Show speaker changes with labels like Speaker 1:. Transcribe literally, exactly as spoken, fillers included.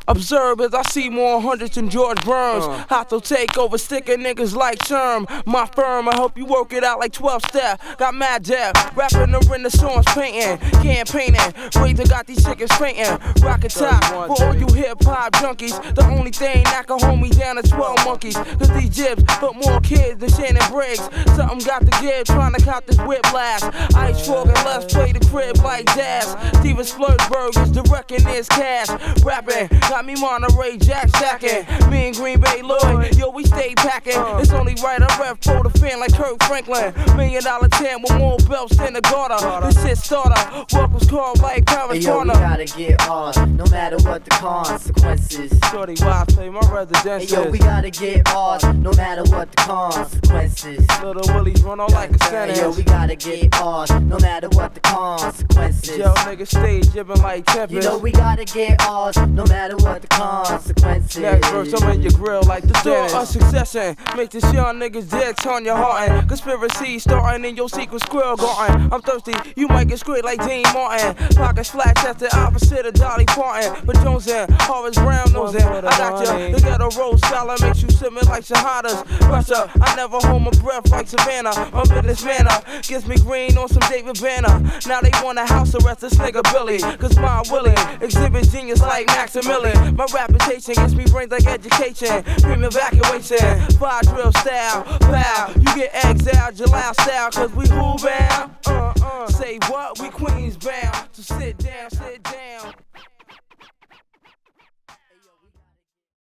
Speaker 1: Observe as I see more hundreds than George Burns.
Speaker 2: Uh.
Speaker 1: Have to take over, sticking niggas like Sherm. My firm, I hope you work it out like twelve step. Got mad depth, rapping the Renaissance painting, campaigning. Razor got these chickens fainting. Rocket top for all you hip hop junkies. The only thing that can hold me down is twelve monkeys. Cause these jibs put more kids than Shannon Briggs. Something got to give, trying to cop this whiplash. Ice Frog and let's play the crib like jazz. Steven Splurgeberg is directing this cash. Rapping, got me Monterey Jack stacking. Me and Green Bay Lloyd, yo, we stay packing. It's only right I rep for the fan like Kirk Franklin. Million dollar tan with more belts than the garter. This shit starter, welcome's called like Paris
Speaker 3: Yo, we gotta get ours, no matter what the consequences.
Speaker 1: Shorty, why I play my residence.
Speaker 3: Yo, we gotta get ours, no matter what the consequences.
Speaker 1: Little Willies run on like a sentence.
Speaker 3: Yo, we gotta get ours, no matter what the consequences.
Speaker 1: Yo, niggas stay jibbing like Tempest.
Speaker 3: You know we gotta get ours, no matter what the consequences.
Speaker 1: Next verse, I'm in your grill like the door of succession. Make this young niggas dead, turn your heart and conspiracy starting in your secret squirrel garden. I'm thirsty, you might get scraped like Dean Martin. Pockets flat, that's the opposite of Dolly Parton. But Jones in, Horace Brown knows in. I got you, the ghetto road scholar makes you submit like shahadas. Russia, I never hold my breath like Savannah. My business manner gets me green on some David Banner. Now they want a house arrest this nigga Billy. Cause my Willie exhibit genius like Maximilian. My reputation gets me brains like education. Dream evacuation, fire drill style. Pow, you get exiled, July style. Cause we who bound? Uh, uh. Say what? We Queens bound. So sit down, sit down.